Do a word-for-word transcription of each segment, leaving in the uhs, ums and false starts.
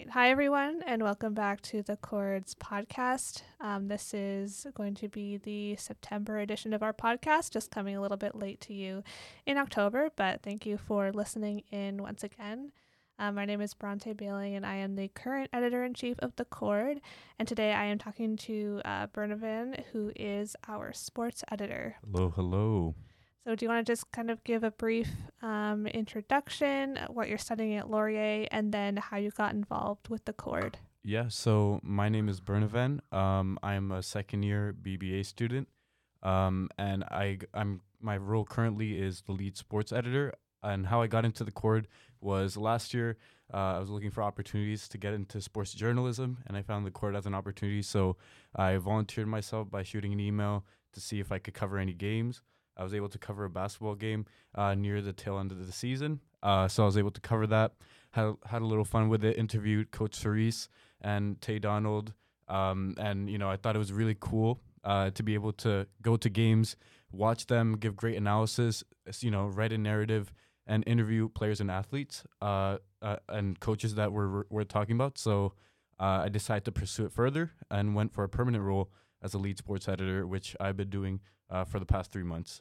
right. Hi, everyone, and welcome back to the Chords podcast. Um, this is going to be the September edition of our podcast, just coming a little bit late to you in October, but thank you for listening in once again. Um, my name is Bronte Bailey, and I am the current editor-in-chief of The Chord, and today I am talking to uh, Bernavan, who is our sports editor. Hello, hello. So do you want to just kind of give a brief um, introduction, what you're studying at Laurier, and then how you got involved with The Chord? Yeah, so my name is Bernavan. Um, I'm a second year B B A student, um, and I, I'm my role currently is the lead sports editor. And how I got into The Chord was last year. Uh, I was looking for opportunities to get into sports journalism, and I found The Chord as an opportunity. So I volunteered myself by shooting an email to see if I could cover any games. I was able to cover a basketball game uh, near the tail end of the season. Uh, so I was able to cover that. Had, had a little fun with it. Interviewed Coach Cerise and Tay Donald. Um, and, you know, I thought it was really cool uh, to be able to go to games, watch them, give great analysis, you know, write a narrative, and interview players and athletes uh, uh, and coaches that we're, we're talking about. So uh, I decided to pursue it further and went for a permanent role as a lead sports editor, which I've been doing uh, for the past three months.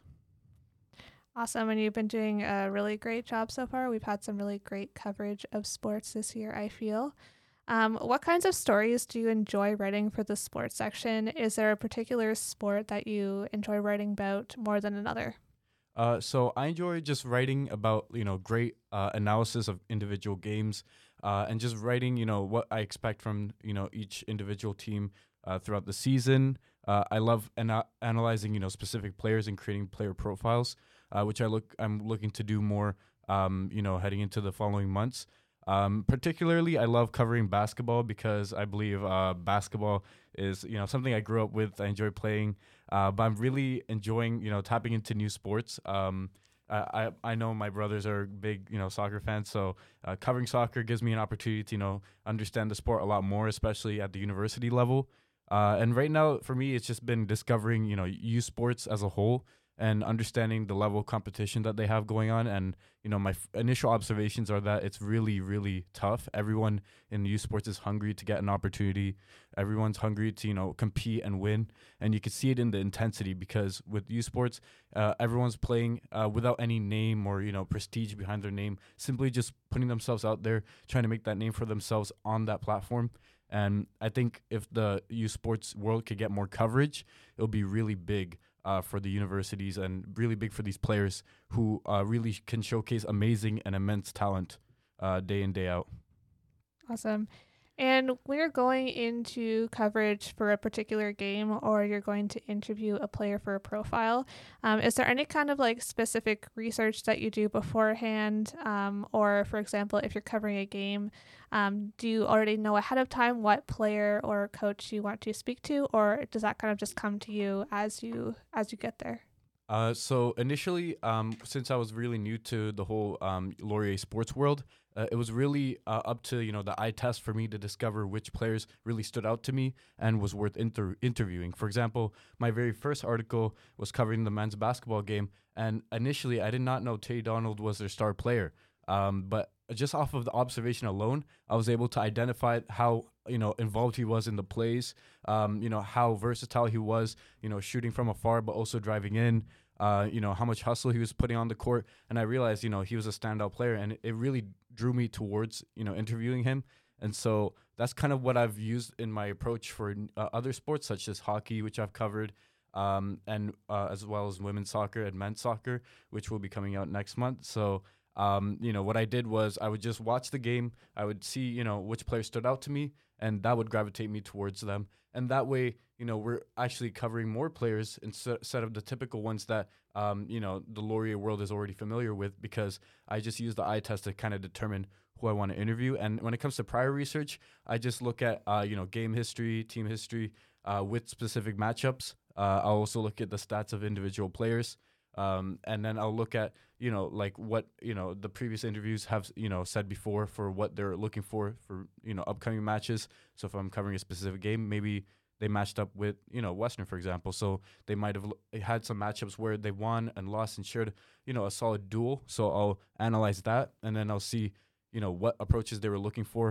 Awesome. And you've been doing a really great job so far. We've had some really great coverage of sports this year, I feel. Um, what kinds of stories do you enjoy writing for the sports section? Is there a particular sport that you enjoy writing about more than another? Uh, so I enjoy just writing about, you know, great uh, analysis of individual games uh, and just writing, you know, what I expect from, you know, each individual team uh, throughout the season. Uh, I love ana- analyzing, you know, specific players and creating player profiles, uh, which I look I'm looking to do more, um, you know, heading into the following months. Um, particularly, I love covering basketball because I believe uh, basketball is, you know, something I grew up with. I enjoy playing, uh, but I'm really enjoying, you know, tapping into new sports. Um, I, I I know my brothers are big, you know, soccer fans, so uh, covering soccer gives me an opportunity to, you know, understand the sport a lot more, especially at the university level. Uh, and right now, for me, it's just been discovering, you know, youth sports as a whole and understanding the level of competition that they have going on. And, you know, my f- initial observations are that it's really, really tough. Everyone in youth sports is hungry to get an opportunity. Everyone's hungry to, you know, compete and win. And you can see it in the intensity because with youth sports, uh, everyone's playing uh, without any name or, you know, prestige behind their name, simply just putting themselves out there, trying to make that name for themselves on that platform. And I think if the youth sports world could get more coverage, it'll be really big uh, for the universities and really big for these players who uh, really can showcase amazing and immense talent uh, day in, day out. Awesome. And when you're going into coverage for a particular game or you're going to interview a player for a profile, um, is there any kind of like specific research that you do beforehand? Um, or for example, if you're covering a game, um, do you already know ahead of time what player or coach you want to speak to, or does that kind of just come to you as you as you get there? Uh, so initially, um, since I was really new to the whole um, Laurier sports world, uh, it was really uh, up to you know the eye test for me to discover which players really stood out to me and was worth inter- interviewing. For example, my very first article was covering the men's basketball game, and initially I did not know Tay Donald was their star player. Um, but just off of the observation alone, I was able to identify how you know involved he was in the plays. Um, you know how versatile he was. You know shooting from afar, but also driving in. Uh, you know how much hustle he was putting on the court, and I realized you know he was a standout player, and it, it really drew me towards you know interviewing him. And so that's kind of what I've used in my approach for uh, other sports such as hockey, which I've covered, um, and uh, as well as women's soccer and men's soccer, which will be coming out next month. So um, you know, what I did was I would just watch the game. I would see, you know, which player stood out to me, and that would gravitate me towards them. And that way, you know, we're actually covering more players instead instead of the typical ones that, um, you know, the Laurier world is already familiar with, because I just use the eye test to kind of determine who I want to interview. And when it comes to prior research, I just look at, uh, you know, game history, team history uh, with specific matchups. Uh, I'll also look at the stats of individual players. Um, and then I'll look at, you know, like what, you know, the previous interviews have, you know, said before for what they're looking for, for, you know, upcoming matches. So if I'm covering a specific game, maybe they matched up with, you know, Western, for example. So they might have l- had some matchups where they won and lost and shared, you know, a solid duel. So I'll analyze that, and then I'll see, you know, what approaches they were looking for.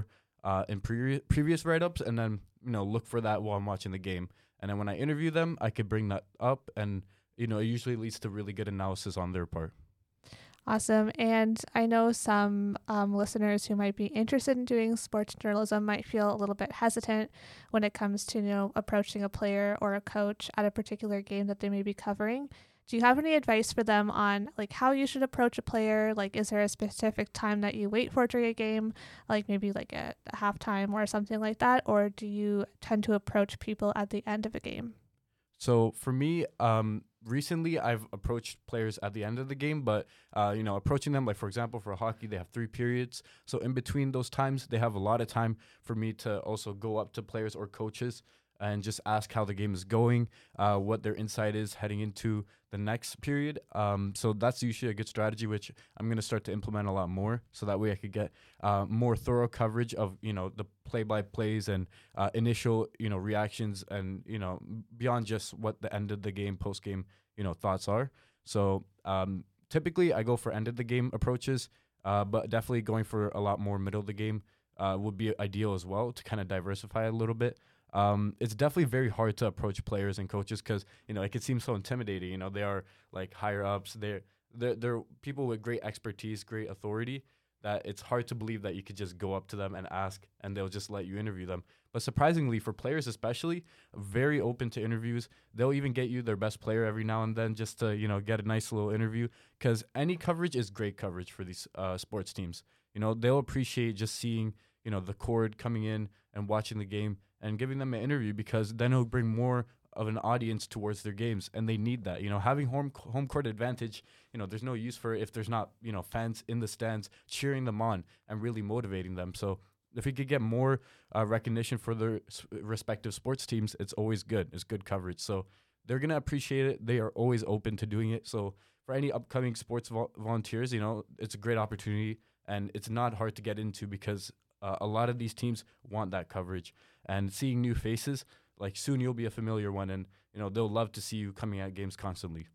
uh, in pre- previous write-ups, and then you know look for that while I'm watching the game. And then when I interview them, I could bring that up, and you know it usually leads to really good analysis on their part. Awesome. And I know some um, listeners who might be interested in doing sports journalism might feel a little bit hesitant when it comes to, you know, approaching a player or a coach at a particular game that they may be covering. Do you have any advice for them on like how you should approach a player? Like, is there a specific time that you wait for during a game, like maybe like at halftime or something like that? Or do you tend to approach people at the end of a game? So for me, um, recently I've approached players at the end of the game, but uh, you know, approaching them, like for example, for hockey, they have three periods. So in between those times, they have a lot of time for me to also go up to players or coaches and just ask how the game is going, uh, what their insight is heading into the next period. Um, so that's usually a good strategy, which I'm going to start to implement a lot more. So that way I could get uh, more thorough coverage of, you know, the play-by-plays and uh, initial, you know, reactions and, you know, beyond just what the end of the game, post-game, you know, thoughts are. So um, typically I go for end of the game approaches, uh, but definitely going for a lot more middle of the game uh, would be ideal as well to kind of diversify a little bit. Um, it's definitely very hard to approach players and coaches because, you know, it can seem so intimidating. You know, they are like higher ups. They're, they're, they're people with great expertise, great authority, that it's hard to believe that you could just go up to them and ask and they'll just let you interview them. But surprisingly, for players especially, very open to interviews. They'll even get you their best player every now and then just to, you know, get a nice little interview because any coverage is great coverage for these uh, sports teams. You know, they'll appreciate just seeing, you know, the cord coming in and watching the game and giving them an interview because then it'll bring more of an audience towards their games, and they need that. You know, having home home court advantage, you know, there's no use for it if there's not, you know, fans in the stands cheering them on and really motivating them. So if we could get more uh, recognition for their s- respective sports teams, it's always good. It's good coverage. So they're going to appreciate it. They are always open to doing it. So for any upcoming sports vol- volunteers, you know, it's a great opportunity, and it's not hard to get into because uh, a lot of these teams want that coverage. And seeing new faces, like soon you'll be a familiar one, and you know they'll love to see you coming at games constantly.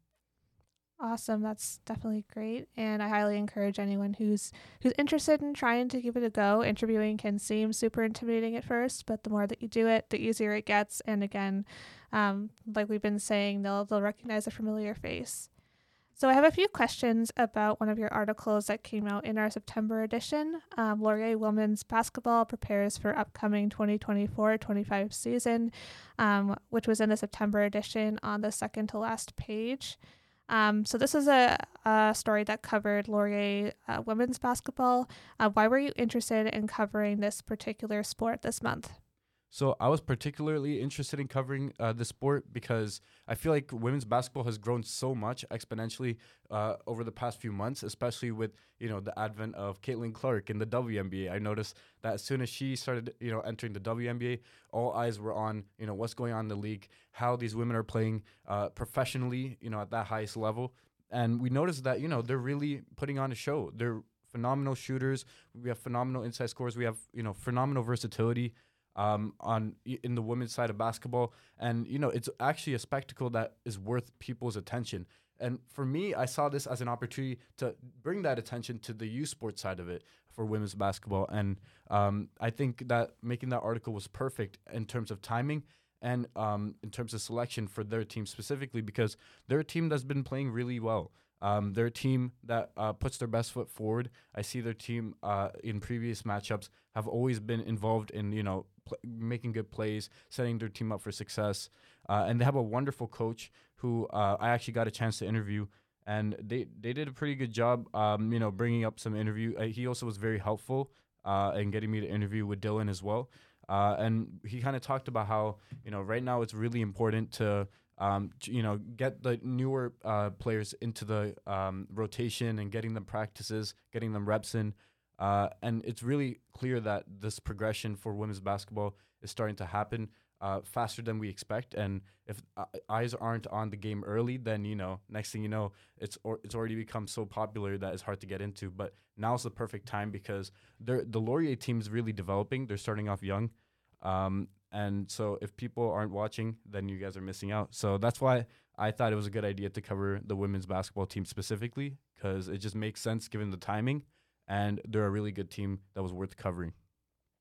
Awesome. That's definitely great. And I highly encourage anyone who's who's interested in trying to give it a go. Interviewing can seem super intimidating at first, but the more that you do it, the easier it gets. And again, um, like we've been saying, they'll they'll recognize a familiar face. So I have a few questions about one of your articles that came out in our September edition. Um, Laurier Women's Basketball prepares for upcoming twenty twenty-four twenty-five season, um, which was in the September edition on the second to last page. Um, so this is a, a story that covered Laurier uh, women's basketball. Uh, why were you interested in covering this particular sport this month? So I was particularly interested in covering uh, the sport because I feel like women's basketball has grown so much exponentially uh, over the past few months, especially with, you know, the advent of Caitlin Clark in the W N B A. I noticed that as soon as she started, you know, entering the W N B A, all eyes were on, you know, what's going on in the league, how these women are playing uh, professionally, you know, at that highest level. And we noticed that, you know, they're really putting on a show. They're phenomenal shooters. We have phenomenal inside scores. We have, you know, phenomenal versatility um, on in the women's side of basketball. And, you know, it's actually a spectacle that is worth people's attention. And for me, I saw this as an opportunity to bring that attention to the youth sports side of it for women's basketball. And um, I think that making that article was perfect in terms of timing and um, in terms of selection for their team specifically, because they're a team that's been playing really well. Um, they're a team that uh, puts their best foot forward. I see their team uh, in previous matchups have always been involved in, you know, pl- making good plays, setting their team up for success. Uh, and they have a wonderful coach who uh, I actually got a chance to interview, and they, they did a pretty good job, um, you know, bringing up some interview. Uh, he also was very helpful uh, in getting me to interview with Dylan as well. Uh, and he kind of talked about how, you know, right now it's really important to Um, you know, get the newer uh, players into the um, rotation and getting them practices, getting them reps in. Uh, and it's really clear that this progression for women's basketball is starting to happen uh, faster than we expect. And if uh, eyes aren't on the game early, then, you know, next thing you know, it's or, it's already become so popular that it's hard to get into. But now's the perfect time because they're, the Laurier team is really developing. They're starting off young. Um, And so if people aren't watching, then you guys are missing out. So that's why I thought it was a good idea to cover the women's basketball team specifically, because it just makes sense given the timing, and they're a really good team that was worth covering.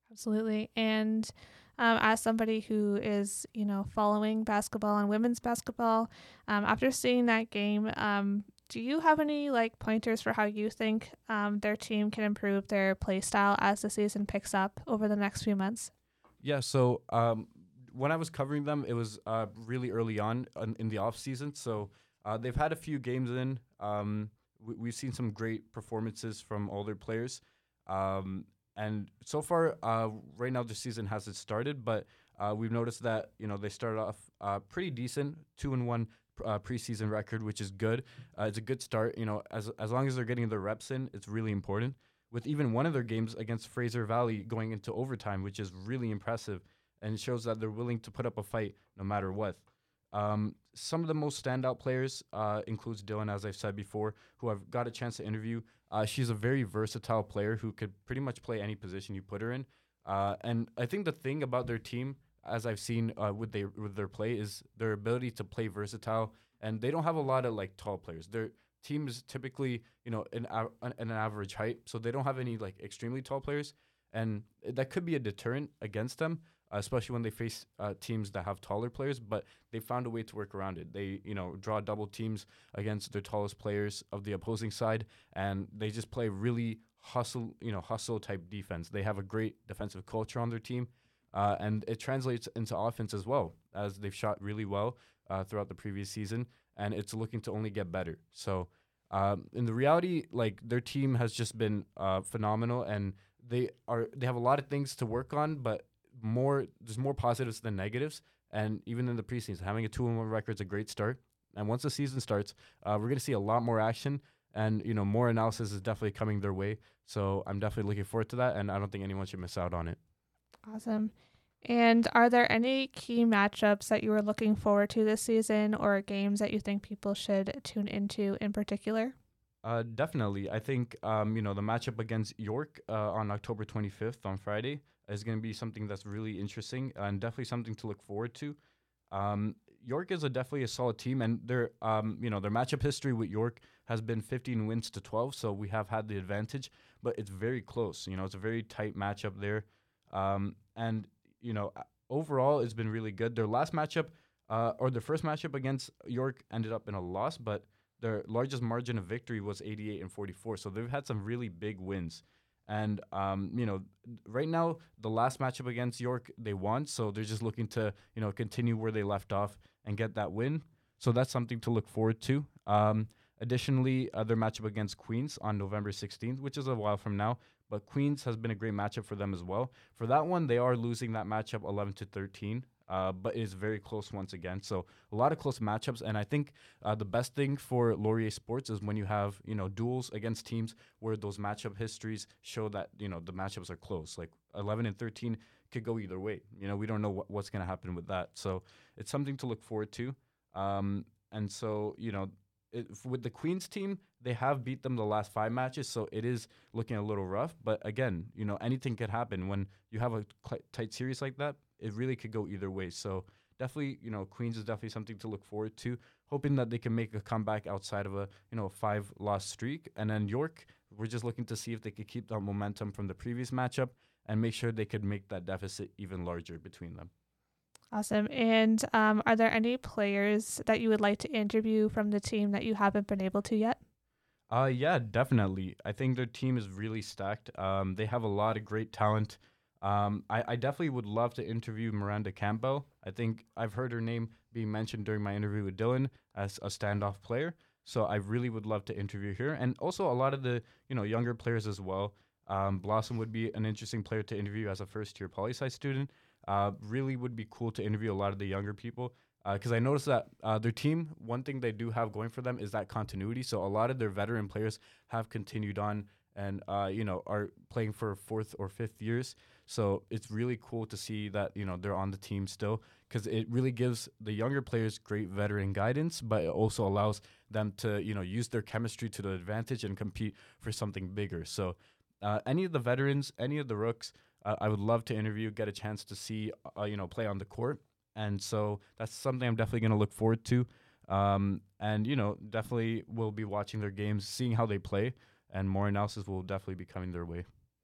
Absolutely. And um, as somebody who is, you know, following basketball and women's basketball, um, after seeing that game, um, do you have any like pointers for how you think um, their team can improve their play style as the season picks up over the next few months? Yeah, so um, when I was covering them, it was uh, really early on in, in the off season. So uh, they've had a few games in. Um, we, we've seen some great performances from all their players, um, and so far, uh, right now the season hasn't started, but uh, we've noticed that you know they started off uh, pretty decent, two and one uh, preseason record, which is good. Uh, it's a good start. You know, as as long as they're getting their reps in, it's really important with even one of their games against Fraser Valley going into overtime, which is really impressive and it shows that they're willing to put up a fight no matter what. Um, some of the most standout players uh, includes Dylan, as I've said before, who I've got a chance to interview. Uh, she's a very versatile player who could pretty much play any position you put her in. Uh, and I think the thing about their team, as I've seen uh, with they with their play, is their ability to play versatile. And they don't have a lot of like tall players. Their team is typically, you know, an, av- an an average height, so they don't have any like extremely tall players, and that could be a deterrent against them, uh, especially when they face uh, teams that have taller players. But they found a way to work around it. They, you know, draw double teams against their tallest players of the opposing side, and they just play really hustle, you know, hustle type defense. They have a great defensive culture on their team, uh, and it translates into offense as well, as they've shot really well uh, throughout the previous season, and it's looking to only get better. So, um, in the reality, like their team has just been uh, phenomenal, and they are they have a lot of things to work on, but more there's more positives than negatives. And even in the preseason, having a two and one record is a great start. And once the season starts, uh, we're gonna see a lot more action, and you know more analysis is definitely coming their way. So I'm definitely looking forward to that, and I don't think anyone should miss out on it. Awesome. And are there any key matchups that you are looking forward to this season or games that you think people should tune into in particular? Uh, definitely. I think um, you know the matchup against York uh, on October twenty-fifth on Friday is going to be something that's really interesting and definitely something to look forward to. Um, York is a definitely a solid team, and their um, you know their matchup history with York has been fifteen wins to twelve, so we have had the advantage, but it's very close. You know, it's a very tight matchup there, um, and you know uh, overall it's been really good. Their last matchup, uh, or their first matchup against York, ended up in a loss, but their largest margin of victory was eighty-eight and forty-four. So they've had some really big wins. And, um, you know, right now, the last matchup against York, they won. So they're just looking to, you know, continue where they left off and get that win. So that's something to look forward to. Um, additionally, uh, their matchup against Queens on November sixteenth, which is a while from now. But Queens has been a great matchup for them as well. For that one, they are losing that matchup eleven to thirteen. Uh, but it is very close once again. So a lot of close matchups, and I think uh, the best thing for Laurier Sports is when you have you know duels against teams where those matchup histories show that you know the matchups are close. Like eleven and thirteen could go either way. You know we don't know what, what's going to happen with that. So it's something to look forward to. Um, and so you know. It, with the Queens team, they have beat them the last five matches, so it is looking a little rough. But again, you know anything could happen when you have a cl- tight series like that. It really could go either way. So definitely, you know, Queens is definitely something to look forward to. Hoping that they can make a comeback outside of a you know five loss streak, and then York, we're just looking to see if they could keep that momentum from the previous matchup and make sure they could make that deficit even larger between them. Awesome. And um, are there any players that you would like to interview from the team that you haven't been able to yet? Uh, yeah, definitely. I think their team is really stacked. Um, they have a lot of great talent. Um, I, I definitely would love to interview Miranda Campbell. I think I've heard her name being mentioned during my interview with Dylan as a standoff player. So I really would love to interview her, and also a lot of the you know younger players as well. Um, Blossom would be an interesting player to interview as a first year poli sci student. Uh, really would be cool to interview a lot of the younger people because I noticed that uh, their team, one thing they do have going for them is that continuity. So a lot of their veteran players have continued on and uh, you know are playing for fourth or fifth years. So it's really cool to see that you know they're on the team still because it really gives the younger players great veteran guidance, but it also allows them to you know use their chemistry to the advantage and compete for something bigger. So uh, any of the veterans, any of the rooks, uh, I would love to interview, get a chance to see uh, you know play on the court, and so that's something I'm definitely going to look forward to. Um, and you know definitely will be watching their games, seeing how they play, and more analysis will definitely be coming their way.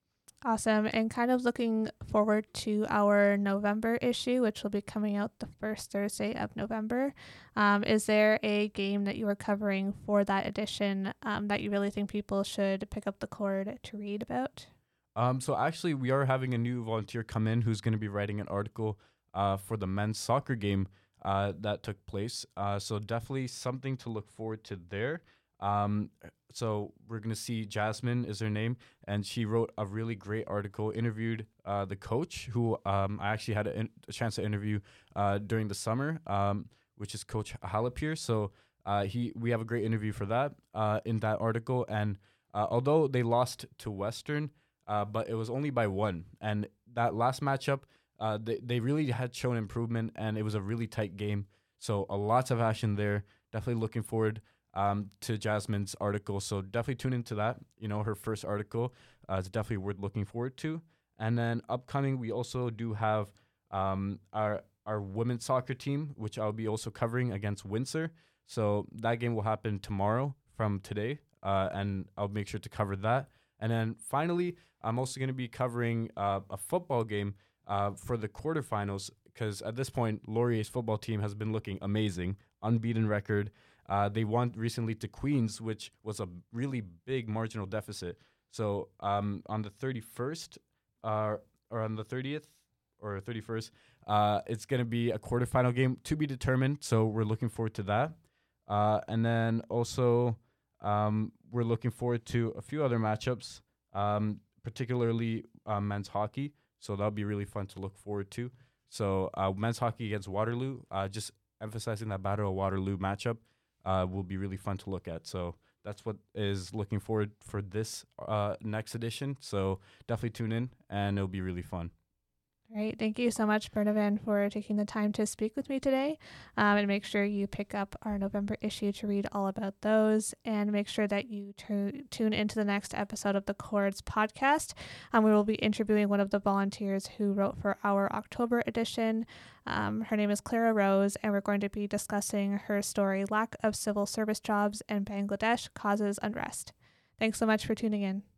Awesome. And kind of looking forward to our November issue, which will be coming out the first Thursday of November. Um, is there a game that you are covering for that edition um, that you really think people should pick up the cord to read about? Um, so actually, we are having a new volunteer come in who's going to be writing an article uh, for the men's soccer game uh, that took place. Uh, so definitely something to look forward to there. Um, so we're going to see Jasmine is her name, and she wrote a really great article, interviewed uh, the coach, who um, I actually had a, in- a chance to interview uh, during the summer, um, which is Coach Halapir. So uh, he we have a great interview for that uh, in that article. And uh, although they lost to Western, uh, but it was only by one. And that last matchup, uh, they, they really had shown improvement, and it was a really tight game. So a lots of action there. Definitely looking forward um, to Jasmine's article. So definitely tune into that. You know, her first article uh, is definitely worth looking forward to. And then upcoming, we also do have um, our our women's soccer team, which I'll be also covering against Windsor. So that game will happen tomorrow from today, uh, and I'll make sure to cover that. And then finally, I'm also going to be covering uh, a football game uh, for the quarterfinals, because at this point, Laurier's football team has been looking amazing, unbeaten record. Uh, they won recently to Queens, which was a really big marginal deficit. So um, on the thirty-first, uh, or on the thirtieth, or thirty-first, uh, it's going to be a quarterfinal game to be determined. So we're looking forward to that. Uh, and then also, um, we're looking forward to a few other matchups, um, particularly uh, men's hockey. So that'll be really fun to look forward to. So uh, men's hockey against Waterloo, uh, just emphasizing that Battle of Waterloo matchup uh, will be really fun to look at. So that's what is looking forward for this uh, next edition. So definitely tune in, and it'll be really fun. All right. Thank you so much, Bernavan, for taking the time to speak with me today. Um, and make sure you pick up our November issue to read all about those. And make sure that you t- tune into the next episode of the Chords podcast. Um, we will be interviewing one of the volunteers who wrote for our October edition. Um, her name is Clara Rose, and we're going to be discussing her story, Lack of Civil Service Jobs in Bangladesh Causes Unrest. Thanks so much for tuning in.